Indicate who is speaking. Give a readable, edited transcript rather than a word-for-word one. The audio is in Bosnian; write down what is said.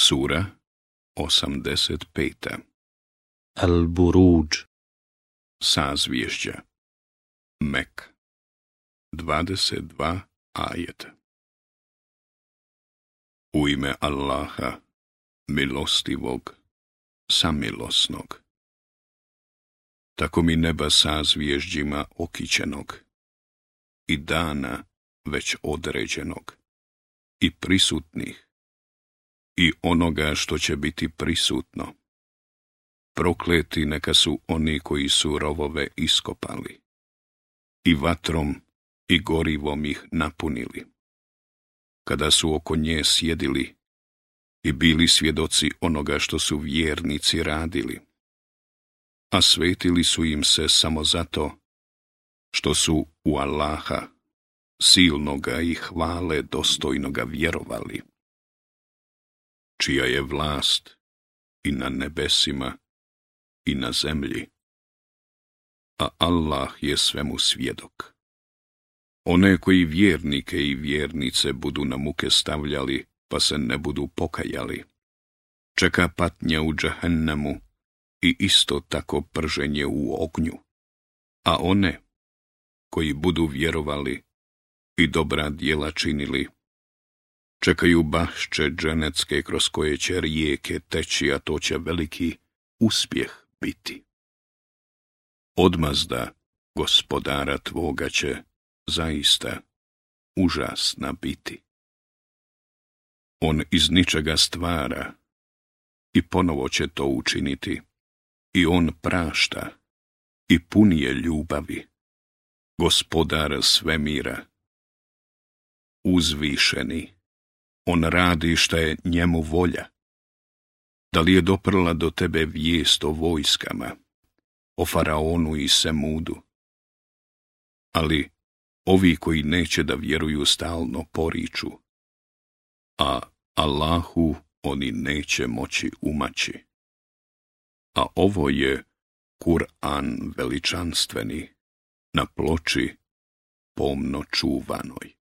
Speaker 1: Sura 85.
Speaker 2: Al-Buruđ.
Speaker 1: Sazvježđa. Mek. 22 ajeta. U ime Allaha, milostivog, samilosnog. Tako mi neba sazvježđima okićenog i dana već određenog i prisutnih i onoga što će biti prisutno. Prokleti neka su oni koji su rovove iskopali i vatrom i gorivom ih napunili, kada su oko nje sjedili i bili svjedoci onoga što su vjernici radili, a svetili su im se samo zato što su u Allaha, silnoga i hvale dostojnoga vjerovali, čija je vlast i na nebesima i na zemlji, a Allah je svemu svjedok. One koji vjernike i vjernice budu na muke stavljali, pa se ne budu pokajali, čeka patnja u džahennemu i isto tako prženje u ognju, a one koji budu vjerovali i dobra djela činili, čekaju bašče dženecke kroz koje će rijeke teći, a to će veliki uspjeh biti. Odmazda gospodara tvoga će zaista užasna biti. On iz ničega stvara i ponovo će to učiniti, i on prašta i pun je ljubavi, gospodar svemira. Uzvišeni, on radi šta je njemu volja. Da li je doprla do tebe vijest o vojskama, o faraonu i Semudu? Ali ovi koji neće da vjeruju stalno poriču, a Allahu oni neće moći umaći. A ovo je Kur'an veličanstveni, na ploči pomno čuvanoj.